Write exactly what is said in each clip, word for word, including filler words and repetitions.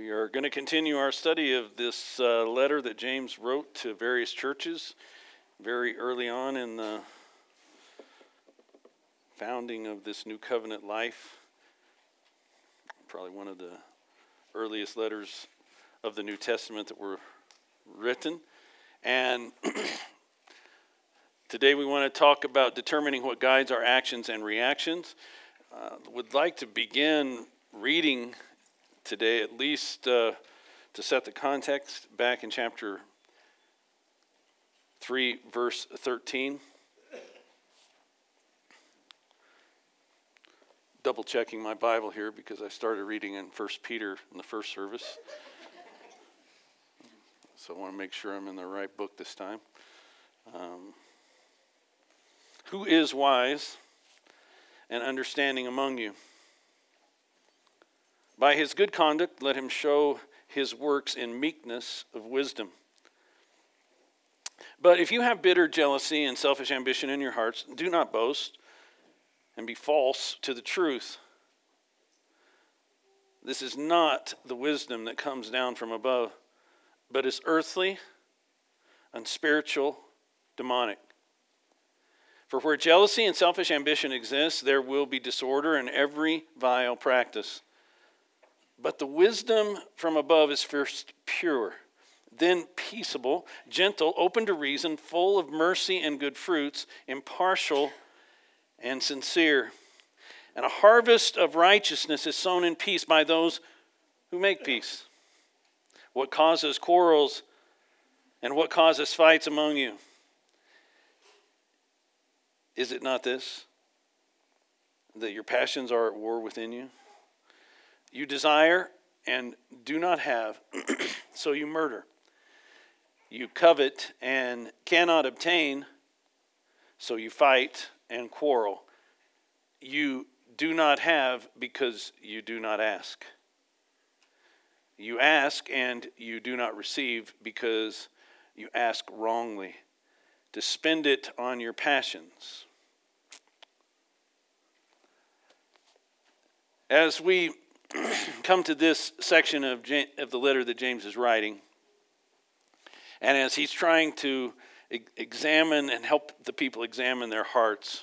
We are going to continue our study of this uh, letter that James wrote to various churches very early on in the founding of this new covenant life. Probably one of the earliest letters of the New Testament that were written. And today we want to talk about determining what guides our actions and reactions. Uh, would like to begin reading today, at least uh, to set the context, back in chapter three, verse thirteen. Double checking my Bible here because I started reading in First Peter in the first service. So I want to make sure I'm in the right book this time. Um, Who is wise and understanding among you? By his good conduct, let him show his works in meekness of wisdom. But if you have bitter jealousy and selfish ambition in your hearts, do not boast and be false to the truth. This is not the wisdom that comes down from above, but is earthly, unspiritual, demonic. For where jealousy and selfish ambition exist, there will be disorder and every vile practice. But the wisdom from above is first pure, then peaceable, gentle, open to reason, full of mercy and good fruits, impartial and sincere. And a harvest of righteousness is sown in peace by those who make peace. What causes quarrels and what causes fights among you? Is it not this, that your passions are at war within you? You desire and do not have, so you murder. You covet and cannot obtain, so you fight and quarrel. You do not have because you do not ask. You ask and you do not receive because you ask wrongly, to spend it on your passions. As we come to this section of, James, of the letter that James is writing, and as he's trying to examine and help the people examine their hearts,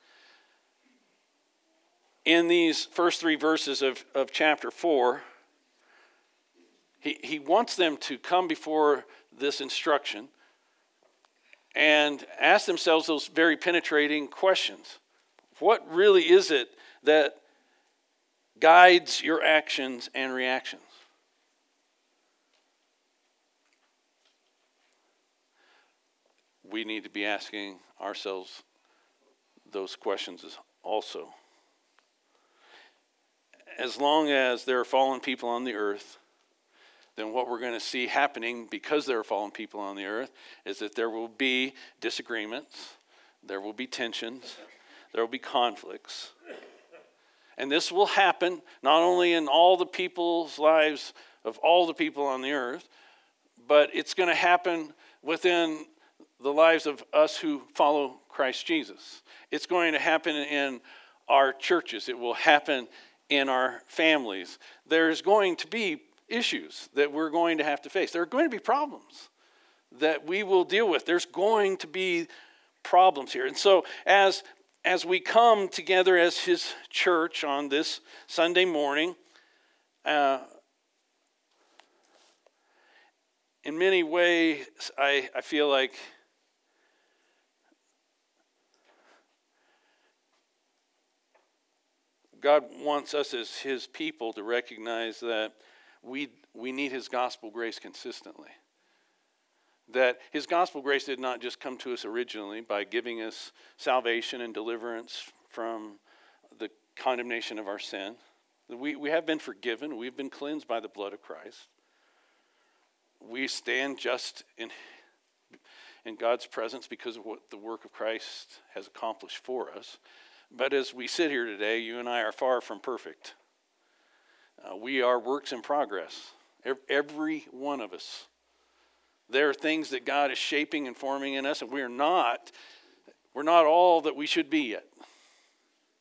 in these first three verses of, of chapter four, he, he wants them to come before this instruction and ask themselves those very penetrating questions. What really is it that guides your actions and reactions? We need to be asking ourselves those questions also. As long as there are fallen people on the earth, then what we're going to see happening, because there are fallen people on the earth, is that there will be disagreements, there will be tensions, there will be conflicts. And this will happen not only in all the people's lives of all the people on the earth, but it's going to happen within the lives of us who follow Christ Jesus. It's going to happen in our churches. It will happen in our families. There's going to be issues that we're going to have to face. There are going to be problems that we will deal with. There's going to be problems here. And so as As we come together as his church on this Sunday morning, uh, in many ways, I, I feel like God wants us as his people to recognize that we we need his gospel grace consistently. That his gospel grace did not just come to us originally by giving us salvation and deliverance from the condemnation of our sin. We, we have been forgiven. We've been cleansed by the blood of Christ. We stand just in, in God's presence because of what the work of Christ has accomplished for us. But as we sit here today, you and I are far from perfect. Uh, we are works in progress. Every, every one of us. There are things that God is shaping and forming in us, and we're not, we're not all that we should be yet.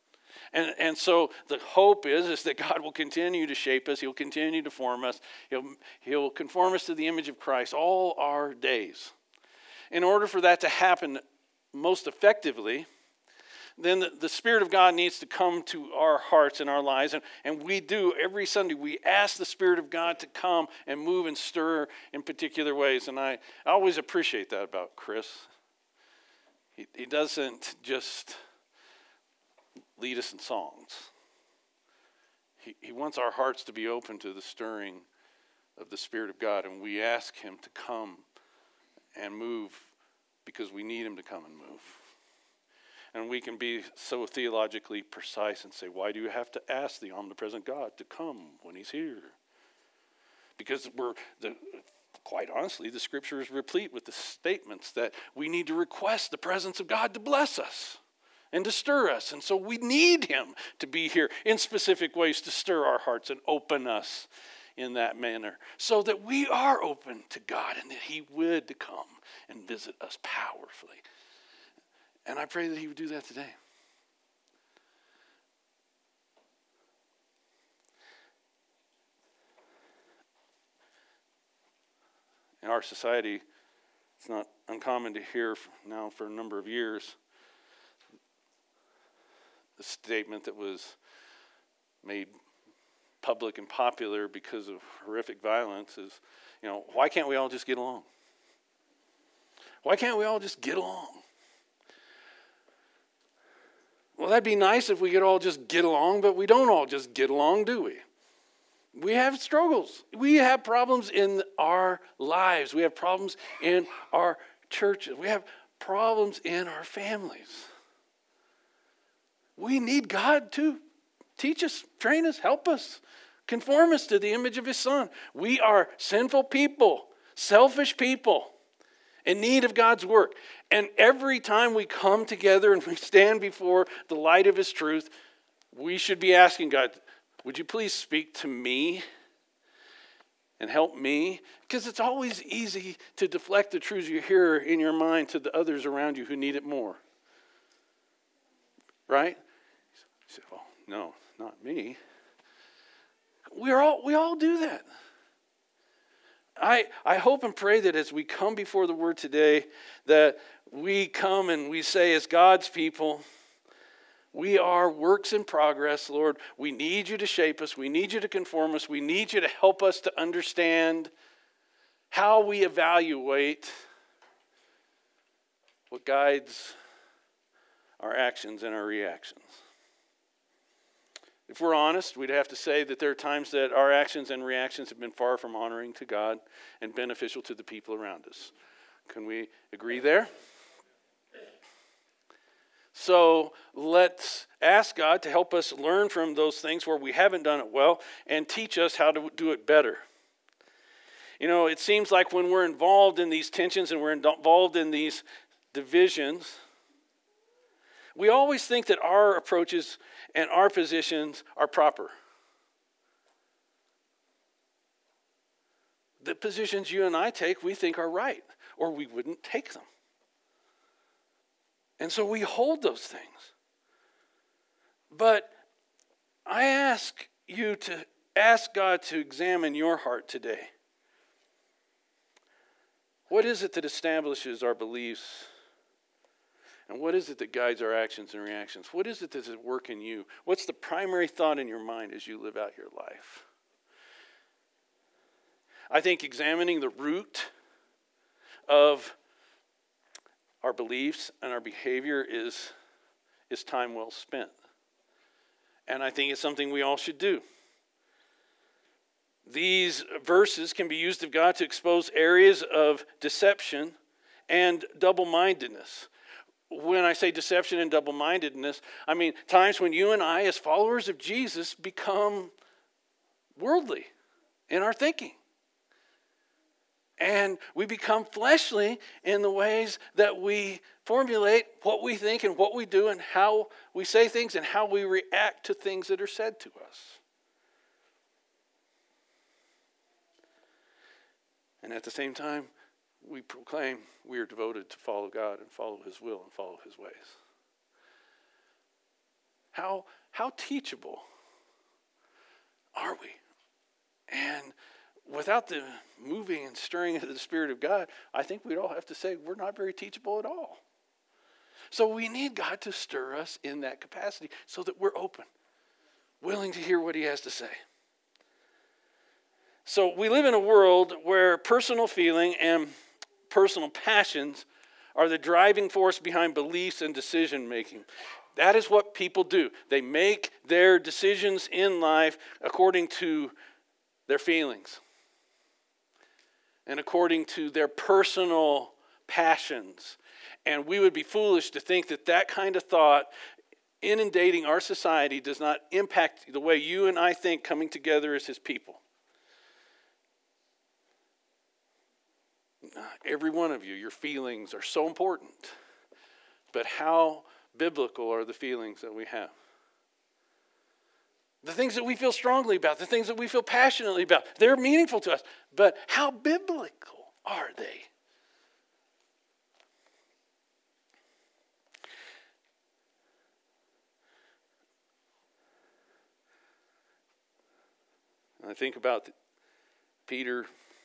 And, and so the hope is, is that God will continue to shape us. He'll continue to form us. He'll, he'll conform us to the image of Christ all our days. In order for that to happen most effectively, then the, the Spirit of God needs to come to our hearts and our lives. And, and we do every Sunday. We ask the Spirit of God to come and move and stir in particular ways. And I, I always appreciate that about Chris. He, he doesn't just lead us in songs. He, he wants our hearts to be open to the stirring of the Spirit of God. And we ask him to come and move because we need him to come and move. And we can be so theologically precise and say, why do you have to ask the omnipresent God to come when he's here? Because we're, the, quite honestly, the scripture is replete with the statements that we need to request the presence of God to bless us and to stir us. And so we need him to be here in specific ways to stir our hearts and open us in that manner so that we are open to God and that he would come and visit us powerfully. And I pray that he would do that today. In our society, it's not uncommon to hear now for a number of years the statement that was made public and popular because of horrific violence is, you know, why can't we all just get along? Why can't we all just get along? Well, that'd be nice if we could all just get along, but we don't all just get along, do we? We have struggles. We have problems in our lives. We have problems in our churches. We have problems in our families. We need God to teach us, train us, help us, conform us to the image of his Son. We are sinful people, selfish people, in need of God's work. And every time we come together and we stand before the light of his truth, we should be asking God, would you please speak to me and help me? Because it's always easy to deflect the truths you hear in your mind to the others around you who need it more. Right? You say, oh, no, not me. We're all, we all do that. I, I hope and pray that as we come before the word today, that we come and we say as God's people, we are works in progress, Lord. We need you to shape us. We need you to conform us. We need you to help us to understand how we evaluate what guides our actions and our reactions. If we're honest, we'd have to say that there are times that our actions and reactions have been far from honoring to God and beneficial to the people around us. Can we agree there? So let's ask God to help us learn from those things where we haven't done it well and teach us how to do it better. You know, it seems like when we're involved in these tensions and we're involved in these divisions, we always think that our approaches and our positions are proper. The positions you and I take, we think are right, or we wouldn't take them. And so we hold those things. But I ask you to ask God to examine your heart today. What is it that establishes our beliefs? And what is it that guides our actions and reactions? What is it that is at work in you? What's the primary thought in your mind as you live out your life? I think examining the root of our beliefs and our behavior is, is time well spent. And I think it's something we all should do. These verses can be used of God to expose areas of deception and double-mindedness. When I say deception and double-mindedness, I mean times when you and I, as followers of Jesus, become worldly in our thinking. And we become fleshly in the ways that we formulate what we think and what we do and how we say things and how we react to things that are said to us. And at the same time, we proclaim we are devoted to follow God and follow his will and follow his ways. How, how teachable are we? And without the moving and stirring of the Spirit of God, I think we'd all have to say we're not very teachable at all. So we need God to stir us in that capacity so that we're open, willing to hear what he has to say. So we live in a world where personal feeling and personal passions are the driving force behind beliefs and decision making. That is what people do. They make their decisions in life according to their feelings and according to their personal passions. And we would be foolish to think that that kind of thought inundating our society does not impact the way you and I think coming together as his people. Every one of you, your feelings are so important. But how biblical are the feelings that we have? The things that we feel strongly about, the things that we feel passionately about, they're meaningful to us. But how biblical are they? I think about Peter.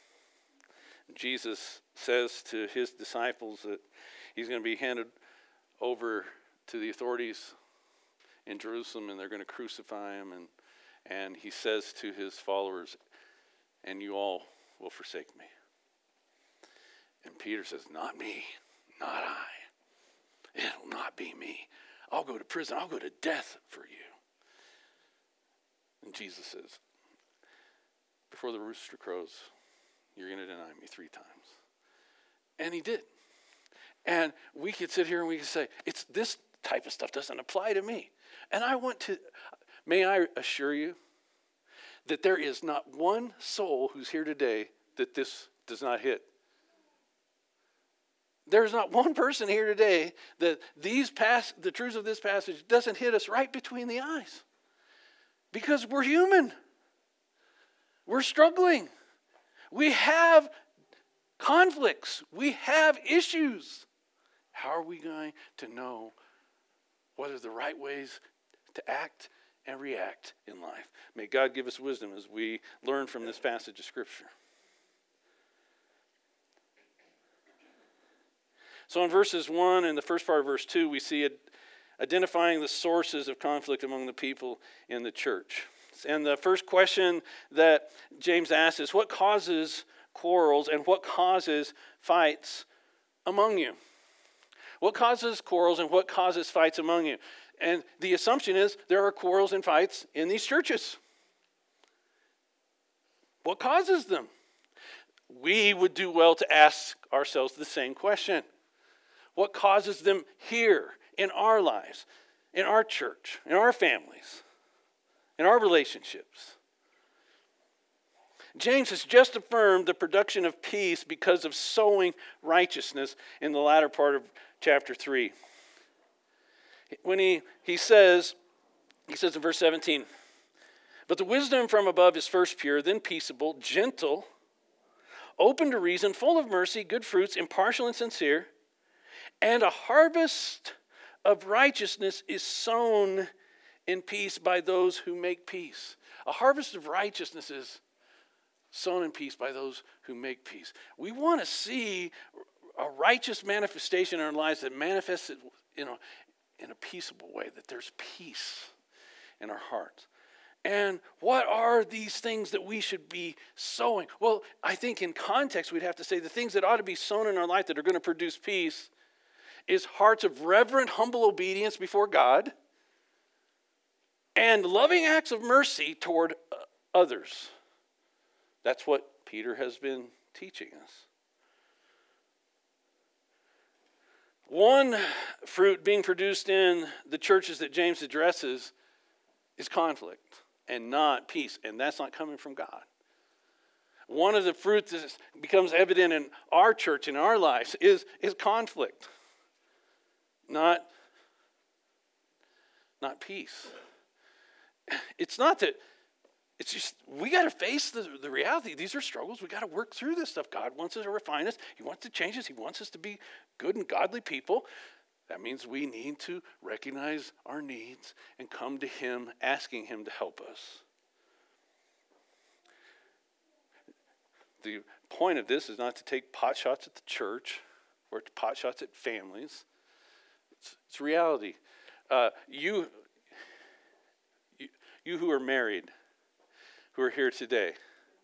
Jesus says to his disciples that he's going to be handed over to the authorities in Jerusalem, and they're going to crucify him. And, and he says to his followers, and you all will forsake me. And Peter says, not me, not I. It'll not be me. I'll go to prison. I'll go to death for you. And Jesus says, before the rooster crows, you're going to deny me three times. And he did. And we could sit here and we could say, it's this type of stuff doesn't apply to me. And I want to, may I assure you that there is not one soul who's here today that this does not hit. There's not one person here today that these pass, the truths of this passage doesn't hit us right between the eyes. Because we're human. We're struggling. We have conflicts. We have issues. How are we going to know what are the right ways to act and react in life? May God give us wisdom as we learn from this passage of Scripture. So in verses one and the first part of verse two, we see it identifying the sources of conflict among the people in the church. And the first question that James asks is, what causes quarrels and what causes fights among you? What causes quarrels and what causes fights among you? And the assumption is there are quarrels and fights in these churches. What causes them? We would do well to ask ourselves the same question. What causes them here in our lives, in our church, in our families, in our relationships? James has just affirmed the production of peace because of sowing righteousness in the latter part of chapter three. When he, he says, he says in verse seventeen, but the wisdom from above is first pure, then peaceable, gentle, open to reason, full of mercy, good fruits, impartial and sincere, and a harvest of righteousness is sown in peace by those who make peace. A harvest of righteousness is sown in peace by those who make peace. We want to see a righteous manifestation in our lives that manifests it, you know, in a peaceable way, that there's peace in our hearts. And what are these things that we should be sowing? Well, I think in context we'd have to say the things that ought to be sown in our life that are going to produce peace is hearts of reverent, humble obedience before God and loving acts of mercy toward others. That's what Peter has been teaching us. One fruit being produced in the churches that James addresses is conflict and not peace, and that's not coming from God. One of the fruits that becomes evident in our church, in our lives, is, is conflict, not, not peace. It's not that, it's just, we got to face the, the reality. These are struggles. We got to work through this stuff. God wants us to refine us. He wants to change us. He wants us to be good and godly people. That means we need to recognize our needs and come to him, asking him to help us. The point of this is not to take pot shots at the church or to pot shots at families. It's, it's reality. Uh, you, you, you who are married, who are here today,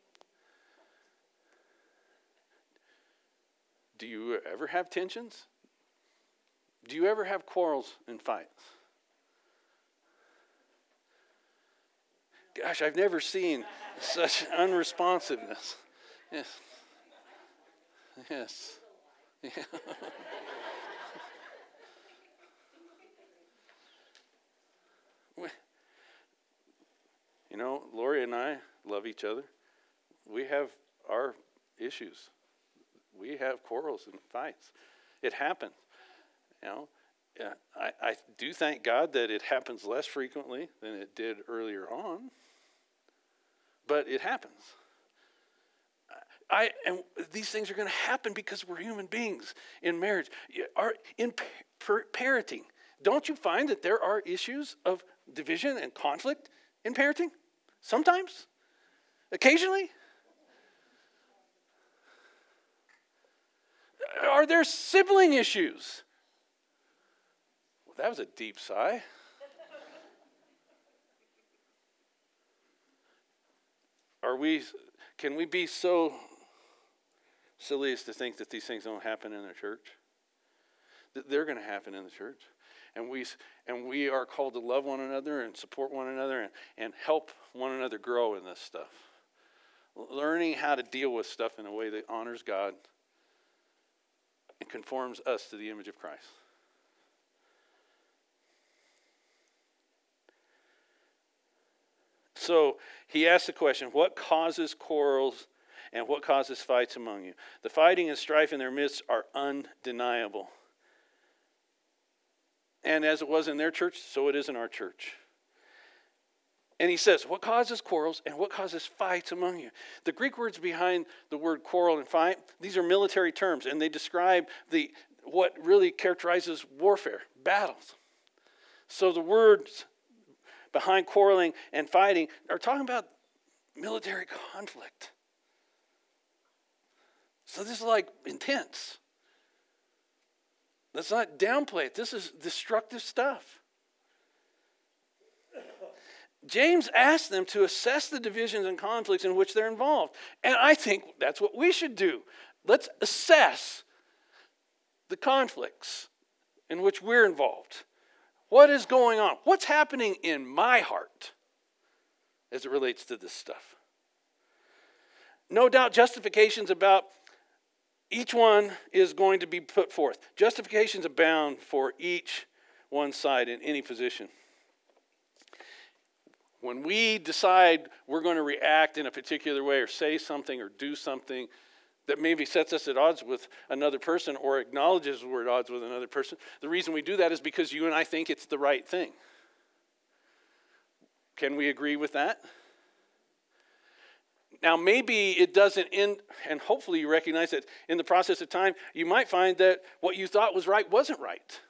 do you ever have tensions? Do you ever have quarrels and fights? Gosh, I've never seen such unresponsiveness. Yes. Yes. Yeah. You know, Lori and I love each other. We have our issues. We have quarrels and fights. It happens. You know, yeah, I, I do thank God that it happens less frequently than it did earlier on. But it happens. I and these things are going to happen because we're human beings in marriage. Are in par- parenting. Don't you find that there are issues of division and conflict in parenting? Sometimes? Occasionally? Are there sibling issues? Well, that was a deep sigh. Are we, can we be so silly as to think that these things don't happen in the church? That they're going to happen in the church. And we and we are called to love one another and support one another and, and help one another grow in this stuff. Learning how to deal with stuff in a way that honors God and conforms us to the image of Christ. So he asks the question, what causes quarrels and what causes fights among you? The fighting and strife in their midst are undeniable. And as it was in their church, so it is in our church. And he says, what causes quarrels and what causes fights among you? The Greek words behind the word quarrel and fight, these are military terms, and they describe the what really characterizes warfare, battles. So the words behind quarreling and fighting are talking about military conflict. So this is like intense. Let's not downplay it. This is destructive stuff. James asked them to assess the divisions and conflicts in which they're involved. And I think that's what we should do. Let's assess the conflicts in which we're involved. What is going on? What's happening in my heart as it relates to this stuff? No doubt justifications about each one is going to be put forth. Justifications abound for each one side in any position. When we decide we're going to react in a particular way or say something or do something that maybe sets us at odds with another person or acknowledges we're at odds with another person, the reason we do that is because you and I think it's the right thing. Can we agree with that? Now, maybe it doesn't end, and hopefully you recognize that in the process of time, you might find that what you thought was right wasn't right.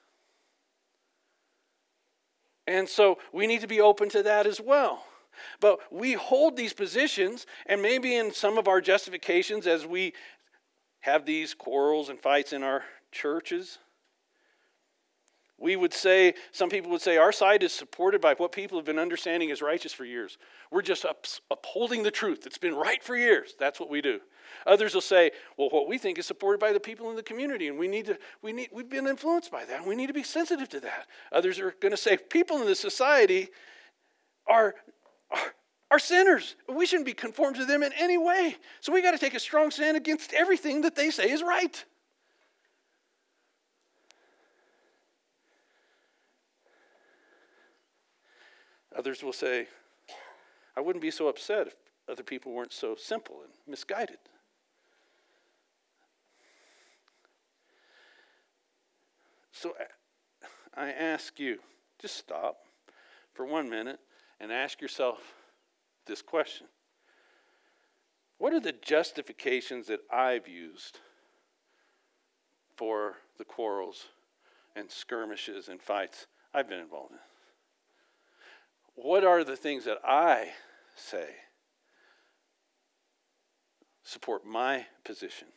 And so we need to be open to that as well. But we hold these positions, and maybe in some of our justifications as we have these quarrels and fights in our churches, we would say, some people would say, our side is supported by what people have been understanding as righteous for years. We're just up, upholding the truth. It's been right for years. That's what we do. Others will say, well, what we think is supported by the people in the community, and we need to, we need, we've been influenced by that, and we need to be sensitive to that. Others are going to say, people in this society are, are, are sinners. We shouldn't be conformed to them in any way. So we got to take a strong stand against everything that they say is right. Others will say, I wouldn't be so upset if other people weren't so simple and misguided. So I ask you, just stop for one minute and ask yourself this question. What are the justifications that I've used for the quarrels and skirmishes and fights I've been involved in? What are the things that I say support my position?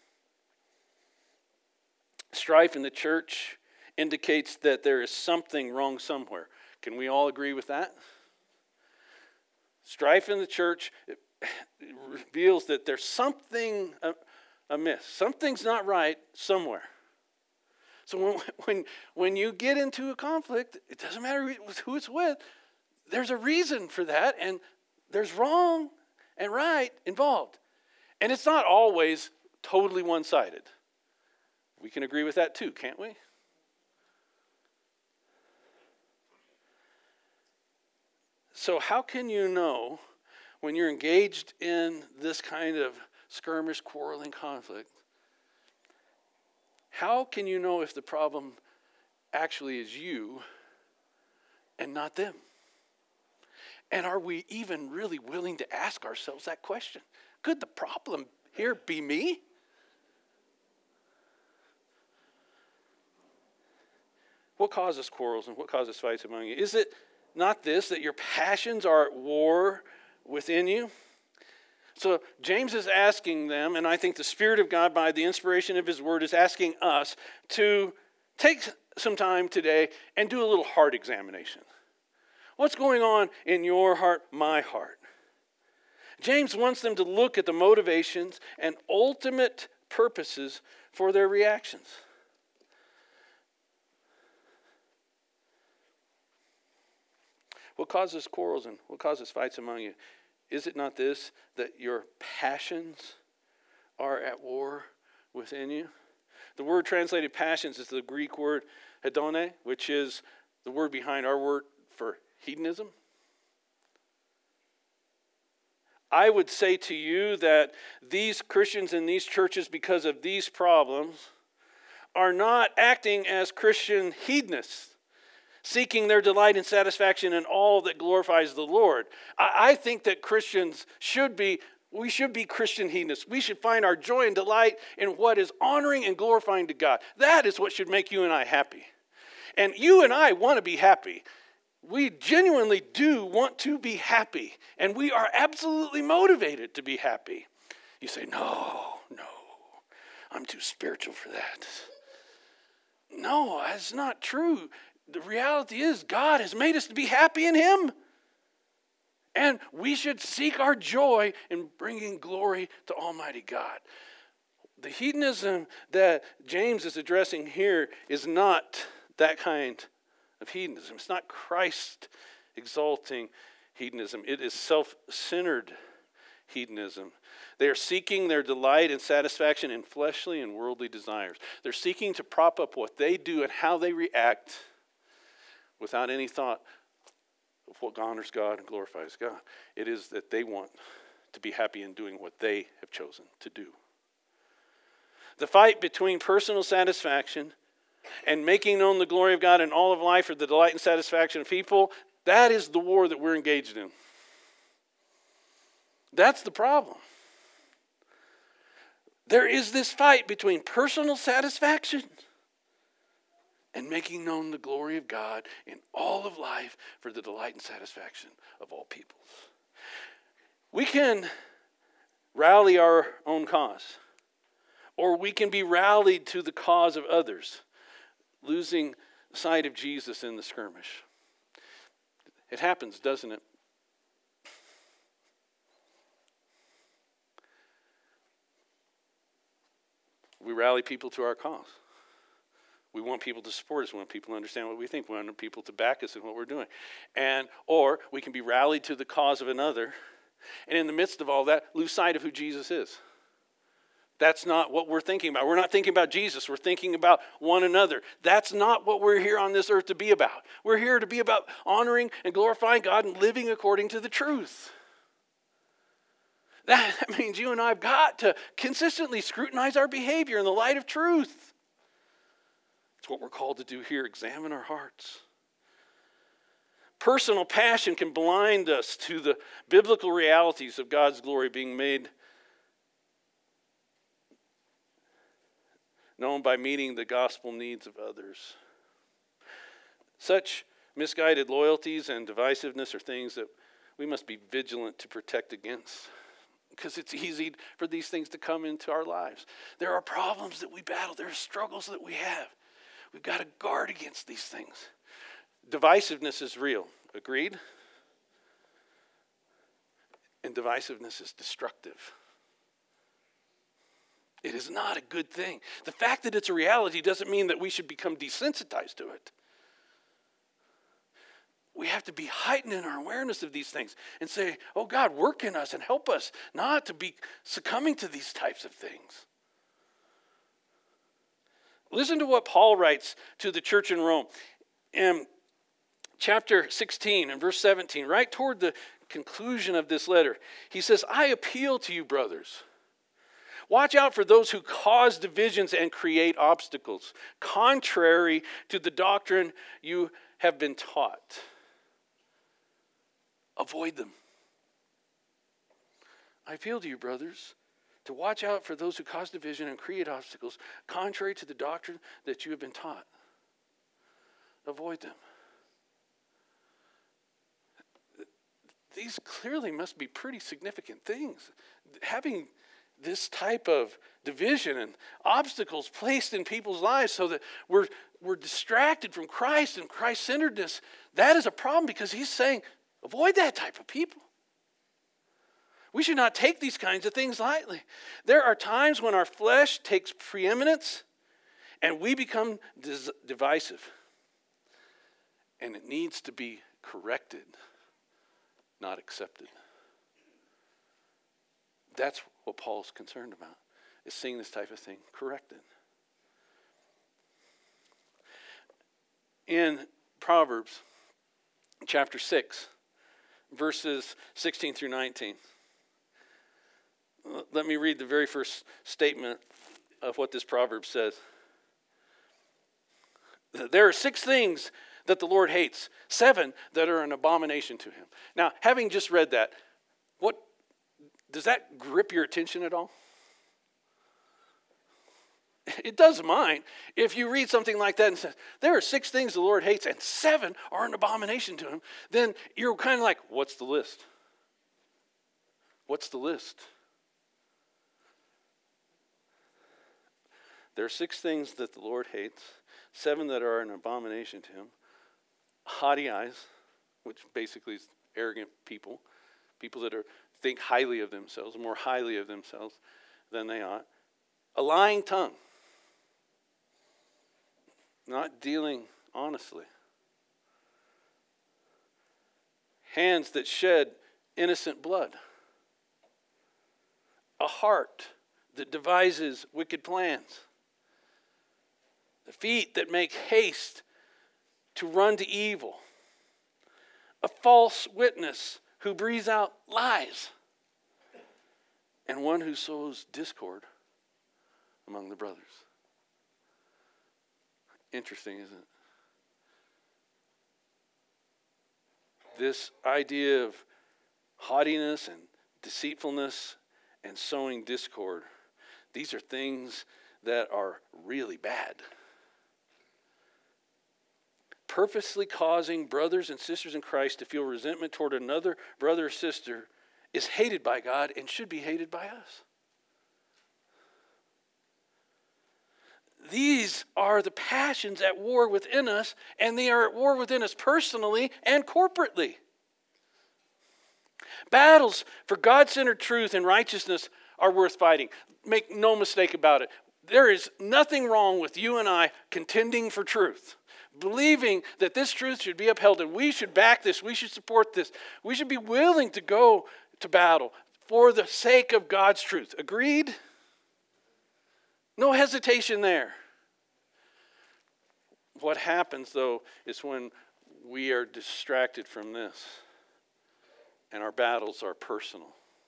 Strife in the church indicates that there is something wrong somewhere. Can we all agree with that? Strife in the church reveals that there's something amiss. Something's not right somewhere. So when, when, when you get into a conflict, it doesn't matter who it's with, there's a reason for that, and there's wrong and right involved. And it's not always totally one-sided. We can agree with that too, can't we? So how can you know when you're engaged in this kind of skirmish, quarreling, conflict, how can you know if the problem actually is you and not them? And are we even really willing to ask ourselves that question? Could the problem here be me? What causes quarrels and what causes fights among you? Is it not this, that your passions are at war within you? So James is asking them, and I think the Spirit of God, by the inspiration of his word, is asking us to take some time today and do a little heart examination. What's going on in your heart, my heart? James wants them to look at the motivations and ultimate purposes for their reactions. What causes quarrels and what causes fights among you? Is it not this, that your passions are at war within you? The word translated passions is the Greek word hedone, which is the word behind our word for hedonism. I would say to you that these Christians in these churches, because of these problems, are not acting as Christian hedonists, seeking their delight and satisfaction in all that glorifies the Lord. I, I think that Christians should be, we should be Christian hedonists. We should find our joy and delight in what is honoring and glorifying to God. That is what should make you and I happy. And you and I want to be happy. We genuinely do want to be happy. And we are absolutely motivated to be happy. You say, no, no, I'm too spiritual for that. No, that's not true. The reality is God has made us to be happy in Him. And we should seek our joy in bringing glory to Almighty God. The hedonism that James is addressing here is not that kind of hedonism. It's not Christ-exalting hedonism. It is self-centered hedonism. They are seeking their delight and satisfaction in fleshly and worldly desires. They're seeking to prop up what they do and how they react without any thought of what honors God and glorifies God. It is that they want to be happy in doing what they have chosen to do. The fight between personal satisfaction and making known the glory of God in all of life, or the delight and satisfaction of people, that is the war that we're engaged in. That's the problem. There is this fight between personal satisfaction and making known the glory of God in all of life for the delight and satisfaction of all peoples. We can rally our own cause, or we can be rallied to the cause of others, losing sight of Jesus in the skirmish. It happens, doesn't it? We rally people to our cause. We want people to support us. We want people to understand what we think. We want people to back us in what we're doing. And or we can be rallied to the cause of another, and in the midst of all that, lose sight of who Jesus is. That's not what we're thinking about. We're not thinking about Jesus. We're thinking about one another. That's not what we're here on this earth to be about. We're here to be about honoring and glorifying God and living according to the truth. That means you and I have got to consistently scrutinize our behavior in the light of truth. It's what we're called to do here, examine our hearts. Personal passion can blind us to the biblical realities of God's glory being made known by meeting the gospel needs of others. Such misguided loyalties and divisiveness are things that we must be vigilant to protect against, because it's easy for these things to come into our lives. There are problems that we battle. There are struggles that we have. We've got to guard against these things. Divisiveness is real. Agreed? And divisiveness is destructive. It is not a good thing. The fact that it's a reality doesn't mean that we should become desensitized to it. We have to be heightened in our awareness of these things and say, oh God, work in us and help us not to be succumbing to these types of things. Listen to what Paul writes to the church in Rome. In chapter sixteen and verse seventeen, right toward the conclusion of this letter, he says, I appeal to you, brothers. Watch out for those who cause divisions and create obstacles, contrary to the doctrine you have been taught. Avoid them. I appeal to you, brothers, to watch out for those who cause division and create obstacles, contrary to the doctrine that you have been taught. Avoid them. These clearly must be pretty significant things. Having this type of division and obstacles placed in people's lives so that we're, we're distracted from Christ and Christ-centeredness, that is a problem, because he's saying, avoid that type of people. We should not take these kinds of things lightly. There are times when our flesh takes preeminence and we become dis- divisive. And it needs to be corrected, not accepted. That's what Paul's concerned about, is seeing this type of thing corrected. In Proverbs chapter six, verses sixteen through nineteen, let me read the very first statement of what this proverb says. There are six things that the Lord hates, seven that are an abomination to him. Now, having just read that, what does that grip your attention at all? It does mine. If you read something like that and says, there are six things the Lord hates and seven are an abomination to him, then you're kind of like, what's the list? What's the list? There are six things that the Lord hates, seven that are an abomination to him. Haughty eyes, which basically is arrogant people, people that are think highly of themselves, more highly of themselves than they ought. A lying tongue, not dealing honestly. Hands that shed innocent blood. A heart that devises wicked plans. The feet that make haste to run to evil. A false witness who breathes out lies. And one who sows discord among the brothers. Interesting, isn't it? This idea of haughtiness and deceitfulness and sowing discord, these are things that are really bad. Purposely causing brothers and sisters in Christ to feel resentment toward another brother or sister is hated by God and should be hated by us. These are the passions at war within us, and they are at war within us personally and corporately. Battles for God-centered truth and righteousness are worth fighting. Make no mistake about it. There is nothing wrong with you and I contending for truth, believing that this truth should be upheld, and we should back this, we should support this. We should be willing to go to battle for the sake of God's truth. Agreed? No hesitation there. What happens, though, is when we are distracted from this and our battles are personal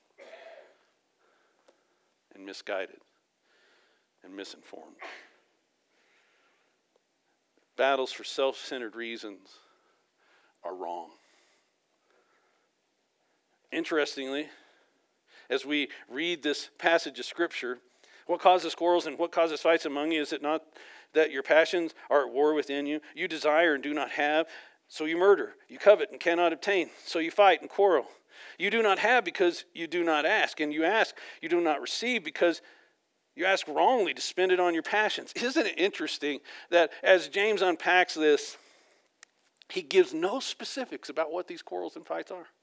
and misguided and misinformed. Battles for self-centered reasons are wrong. Interestingly, as we read this passage of Scripture, What causes quarrels and what causes fights among you? Is it not that your passions are at war within you? You desire and do not have, so you murder. You covet and cannot obtain, so you fight and quarrel. You do not have because you do not ask, and you ask, you do not receive because you ask wrongly to spend it on your passions. Isn't it interesting that as James unpacks this, he gives no specifics about what these quarrels and fights are?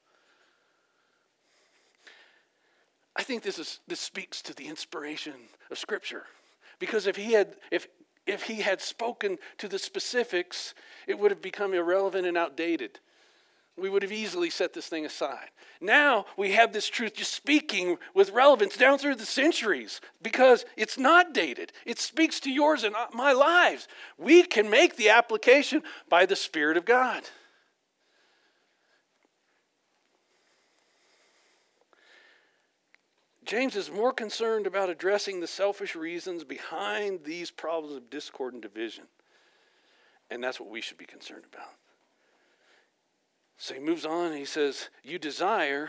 I think this is this speaks to the inspiration of Scripture. Because if he had if if he had spoken to the specifics, it would have become irrelevant and outdated. We would have easily set this thing aside. Now we have this truth just speaking with relevance down through the centuries because it's not dated. It speaks to yours and my lives. We can make the application by the Spirit of God. James is more concerned about addressing the selfish reasons behind these problems of discord and division. And that's what we should be concerned about. So he moves on and he says, you desire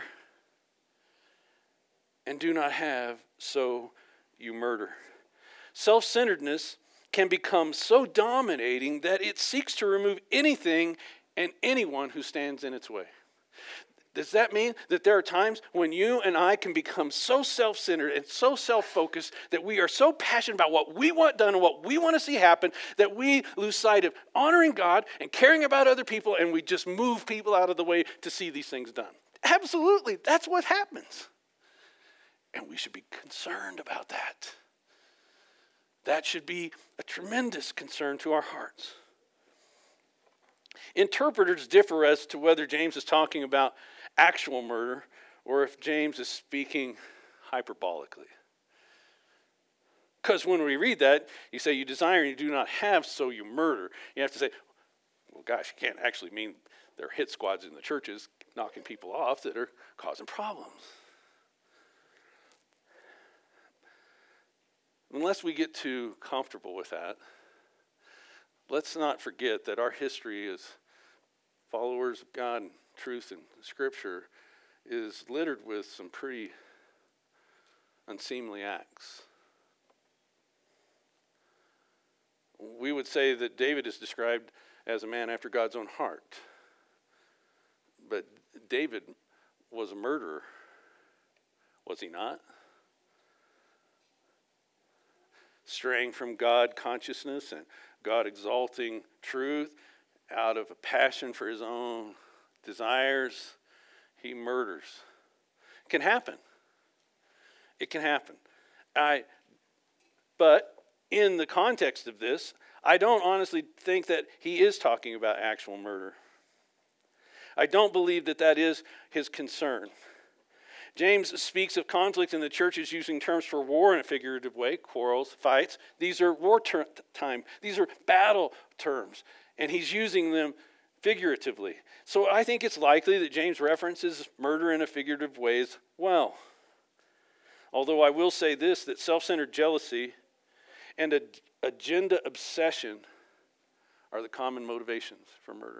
and do not have, so you murder. Self-centeredness can become so dominating that it seeks to remove anything and anyone who stands in its way. Does that mean that there are times when you and I can become so self-centered and so self-focused that we are so passionate about what we want done and what we want to see happen that we lose sight of honoring God and caring about other people and we just move people out of the way to see these things done? Absolutely, that's what happens. And we should be concerned about that. That should be a tremendous concern to our hearts. Interpreters differ as to whether James is talking about actual murder or if James is speaking hyperbolically. Because when we read that, you say you desire and you do not have, so you murder. You have to say, well, gosh, you can't actually mean there are hit squads in the churches knocking people off that are causing problems. Unless we get too comfortable with that, let's not forget that our history as followers of God and truth and Scripture is littered with some pretty unseemly acts. We would say that David is described as a man after God's own heart. But David was a murderer, was he not? Straying from God consciousness and God exalting truth out of a passion for his own desires, he murders. It can happen. It can happen. I, but in the context of this, I don't honestly think that he is talking about actual murder. I don't believe that that is his concern. James speaks of conflict in the churches using terms for war in a figurative way, quarrels, fights. These are war ter- time. These are battle terms. And he's using them figuratively. So I think it's likely that James references murder in a figurative way as well. Although I will say this, that self-centered jealousy and a agenda obsession are the common motivations for murder.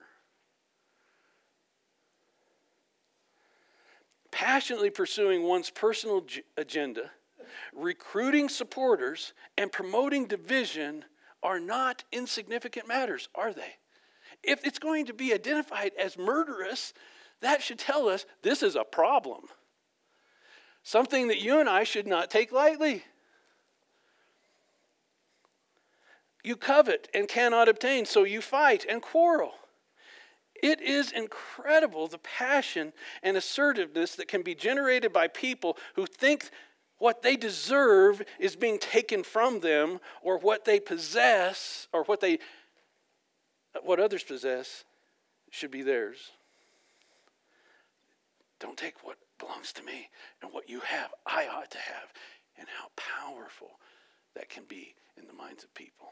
Passionately pursuing one's personal g- agenda, recruiting supporters, and promoting division are not insignificant matters, are they? If it's going to be identified as murderous, that should tell us this is a problem. Something that you and I should not take lightly. You covet and cannot obtain, so you fight and quarrel. It is incredible the passion and assertiveness that can be generated by people who think what they deserve is being taken from them, or what they possess, or what they, what others possess should be theirs. Don't take what belongs to me, and what you have, I ought to have, and how powerful that can be in the minds of people.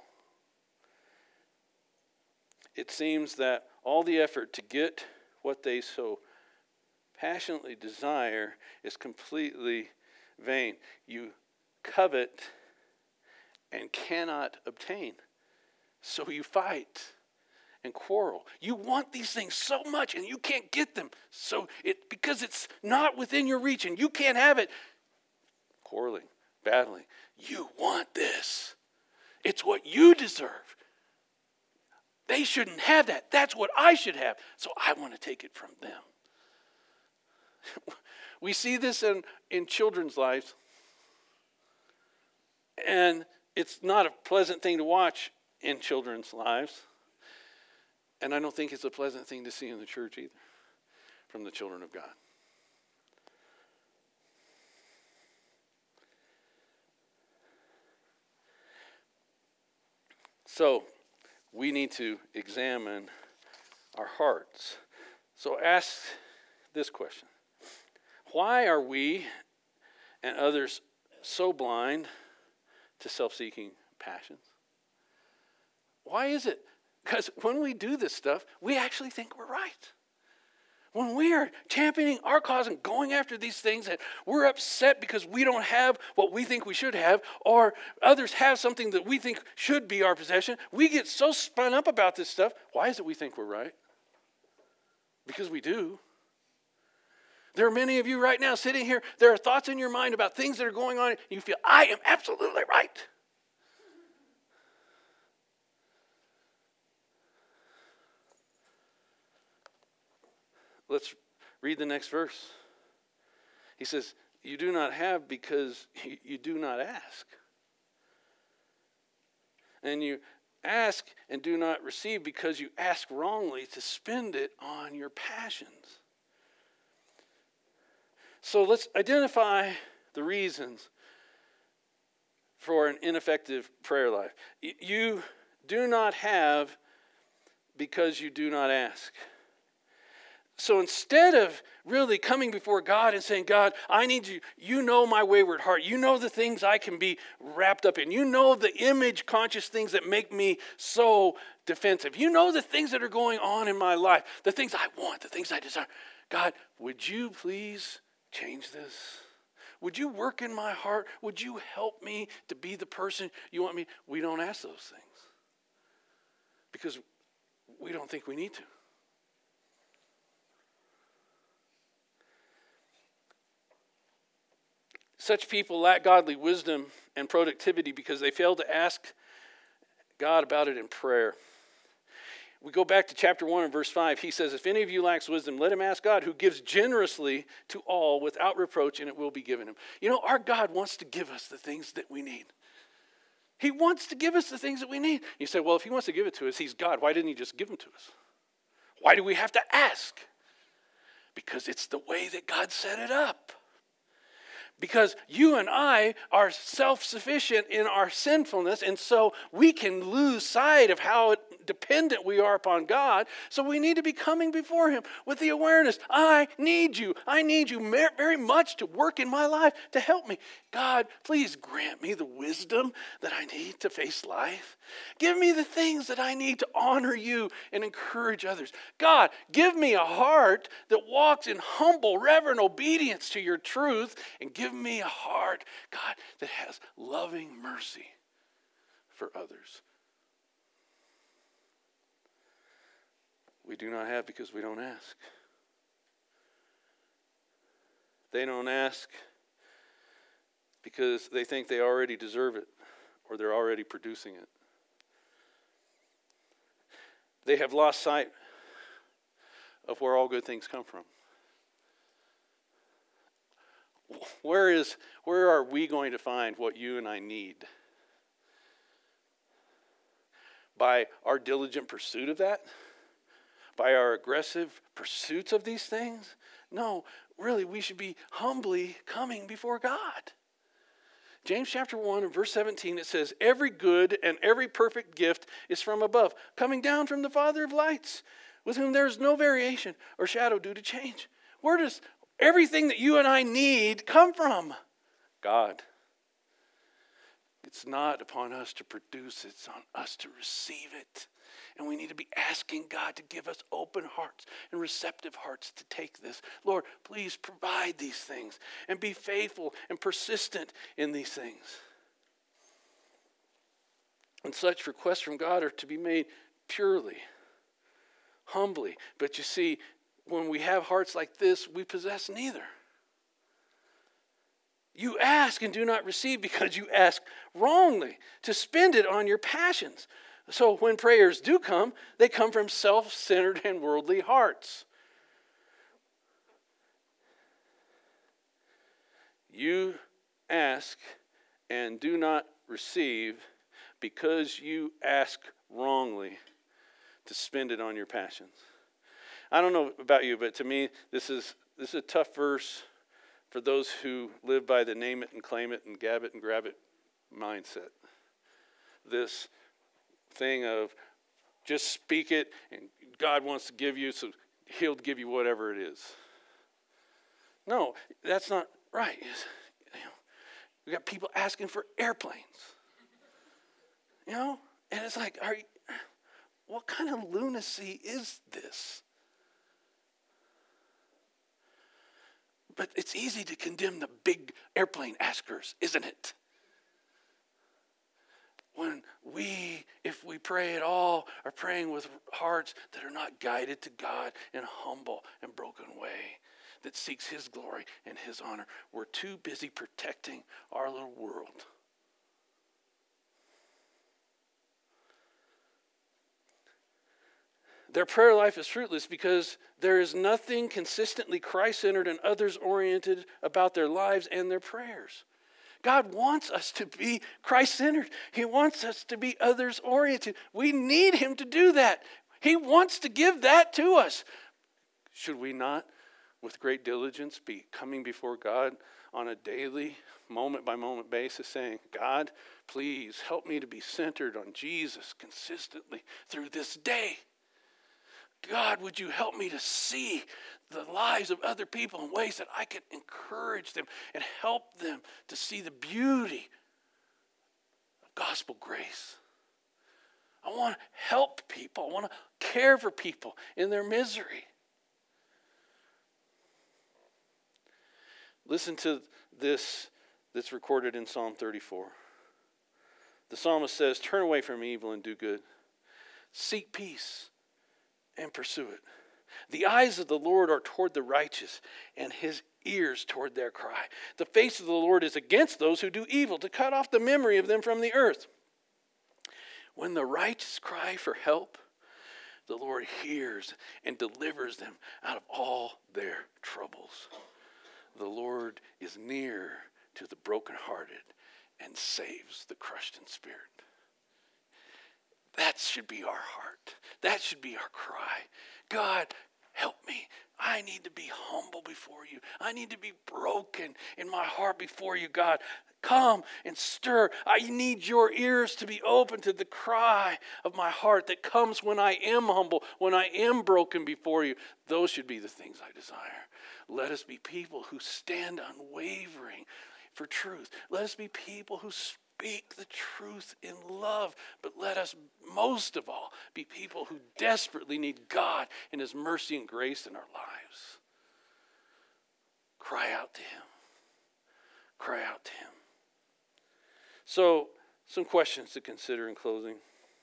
It seems that all the effort to get what they so passionately desire is completely vain. You covet and cannot obtain, so you fight and quarrel. You want these things so much and you can't get them, so it because it's not within your reach and you can't have it. Quarreling, battling. You want this. It's what you deserve. They shouldn't have that. That's what I should have. So I want to take it from them. We see this in, in children's lives. And it's not a pleasant thing to watch in children's lives. And I don't think it's a pleasant thing to see in the church either, from the children of God. So, we need to examine our hearts. So ask this question. Why are we and others so blind to self-seeking passions? Why is it? Because when we do this stuff, we actually think we're right. When we are championing our cause and going after these things that we're upset because we don't have what we think we should have, or others have something that we think should be our possession, we get so spun up about this stuff. Why is it we think we're right? Because we do. There are many of you right now sitting here, there are thoughts in your mind about things that are going on, and you feel, I am absolutely right. Let's read the next verse. He says, you do not have because you, you do not ask. And you ask and do not receive because you ask wrongly to spend it on your passions. So let's identify the reasons for an ineffective prayer life. You do not have because you do not ask. So instead of really coming before God and saying, God, I need you. You know my wayward heart. You know the things I can be wrapped up in. You know the image conscious things that make me so defensive. You know the things that are going on in my life, the things I want, the things I desire. God, would you please change this? Would you work in my heart? Would you help me to be the person you want me? We don't ask those things because we don't think we need to. Such people lack godly wisdom and productivity because they fail to ask God about it in prayer. We go back to chapter one and verse five. He says, if any of you lacks wisdom, let him ask God, who gives generously to all without reproach, and it will be given him. You know, our God wants to give us the things that we need. He wants to give us the things that we need. You say, well, if he wants to give it to us, he's God. Why didn't he just give them to us? Why do we have to ask? Because it's the way that God set it up. Because you and I are self-sufficient in our sinfulness, and so we can lose sight of how dependent we are upon God. So we need to be coming before him with the awareness, I need you. I need you very much to work in my life, to help me. God, please grant me the wisdom that I need to face life. Give me the things that I need to honor you and encourage others. God, give me a heart that walks in humble, reverent obedience to your truth, and give me a heart, God, that has loving mercy for others. We do not have because we don't ask. They don't ask because they think they already deserve it or they're already producing it. They have lost sight of where all good things come from. Where is, where are we going to find what you and I need? By our diligent pursuit of that? By our aggressive pursuits of these things? No, really, we should be humbly coming before God. James chapter one and verse seventeen, it says, every good and every perfect gift is from above, coming down from the Father of lights, with whom there is no variation or shadow due to change. Where does everything that you and I need come from? God. It's not upon us to produce, it's on us to receive it. And we need to be asking God to give us open hearts and receptive hearts to take this. Lord, please provide these things and be faithful and persistent in these things. And such requests from God are to be made purely, humbly. But you see, when we have hearts like this, we possess neither. You ask and do not receive because you ask wrongly to spend it on your passions. So when prayers do come, they come from self-centered and worldly hearts. You ask and do not receive because you ask wrongly to spend it on your passions. I don't know about you, but to me, this is this is a tough verse for those who live by the name it and claim it and gab it and grab it mindset. This thing of just speak it and God wants to give you, so he'll give you whatever it is. No, that's not right. You know, we got people asking for airplanes. You know, and it's like, are you, what kind of lunacy is this? But it's easy to condemn the big airplane askers, isn't it? When we, if we pray at all, are praying with hearts that are not guided to God in a humble and broken way that seeks his glory and his honor. We're too busy protecting our little world. Their prayer life is fruitless because there is nothing consistently Christ-centered and others-oriented about their lives and their prayers. God wants us to be Christ-centered. He wants us to be others-oriented. We need him to do that. He wants to give that to us. Should we not, with great diligence, be coming before God on a daily, moment-by-moment basis saying, God, please help me to be centered on Jesus consistently through this day. God, would you help me to see the lives of other people in ways that I can encourage them and help them to see the beauty of gospel grace. I want to help people. I want to care for people in their misery. Listen to this that's recorded in Psalm thirty-four. The psalmist says, turn away from evil and do good. Seek peace and pursue it. The eyes of the Lord are toward the righteous, and his ears toward their cry. The face of the Lord is against those who do evil, to cut off the memory of them from the earth. When the righteous cry for help, the Lord hears and delivers them out of all their troubles. The Lord is near to the brokenhearted and saves the crushed in spirit. That should be our heart. That should be our cry. God, help me. I need to be humble before you. I need to be broken in my heart before you, God. Come and stir. I need your ears to be open to the cry of my heart that comes when I am humble, when I am broken before you. Those should be the things I desire. Let us be people who stand unwavering for truth. Let us be people who speak the truth in love, but let us most of all be people who desperately need God and his mercy and grace in our lives. Cry out to him. Cry out to him. So, some questions to consider in closing.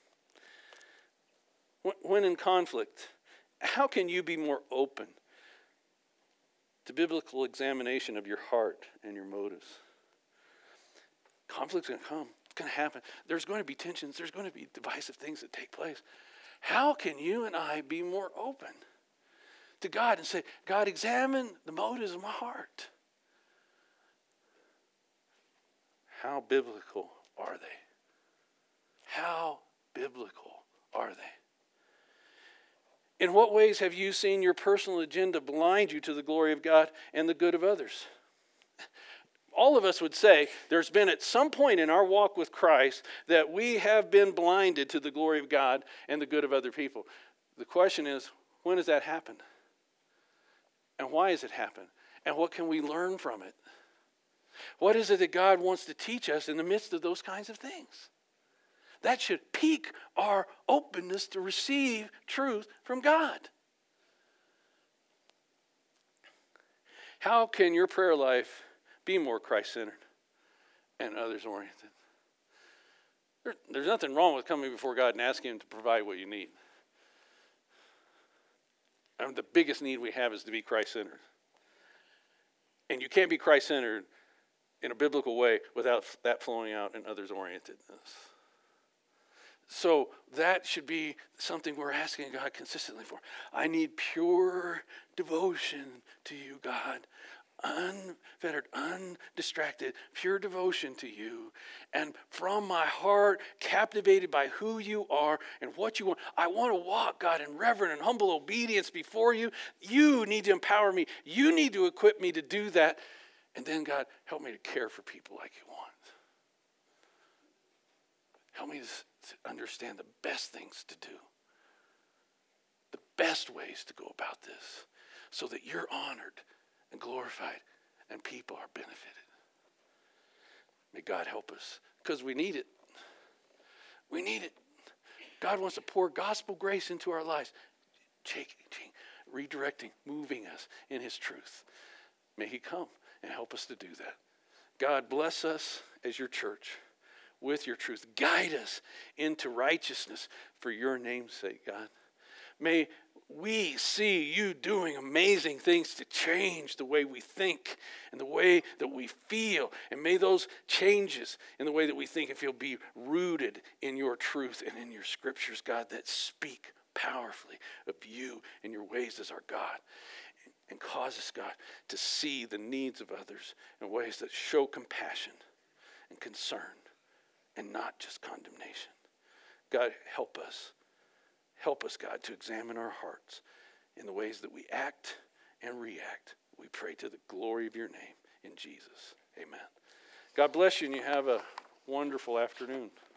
When in conflict, how can you be more open to biblical examination of your heart and your motives? Conflict's going to come. It's going to happen. There's going to be tensions. There's going to be divisive things that take place. How can you and I be more open to God and say, God, examine the motives of my heart? How biblical are they? How biblical are they? In what ways have you seen your personal agenda blind you to the glory of God and the good of others? All of us would say there's been at some point in our walk with Christ that we have been blinded to the glory of God and the good of other people. The question is, when has that happened? And why has it happened? And what can we learn from it? What is it that God wants to teach us in the midst of those kinds of things? That should pique our openness to receive truth from God. How can your prayer life be more Christ-centered and others-oriented? There, there's nothing wrong with coming before God and asking him to provide what you need. I mean, the biggest need we have is to be Christ-centered. And you can't be Christ-centered in a biblical way without that flowing out in others-orientedness. So that should be something we're asking God consistently for. I need pure devotion to you, God. Unfettered, undistracted, pure devotion to you. And from my heart, captivated by who you are and what you want. I want to walk, God, in reverent and humble obedience before you. You need to empower me. You need to equip me to do that. And then, God, help me to care for people like you want. Help me to understand the best things to do. The best ways to go about this so that you're honored and glorified, and people are benefited. May God help us, because we need it. We need it. God wants to pour gospel grace into our lives, changing, redirecting, moving us in his truth. May he come and help us to do that. God, bless us as your church with your truth. Guide us into righteousness for your name's sake, God. May we see you doing amazing things to change the way we think and the way that we feel. And may those changes in the way that we think and feel be rooted in your truth and in your scriptures, God, that speak powerfully of you and your ways as our God. And cause us, God, to see the needs of others in ways that show compassion and concern and not just condemnation. God, help us. Help us, God, to examine our hearts in the ways that we act and react. We pray to the glory of your name in Jesus. Amen. God bless you, and you have a wonderful afternoon.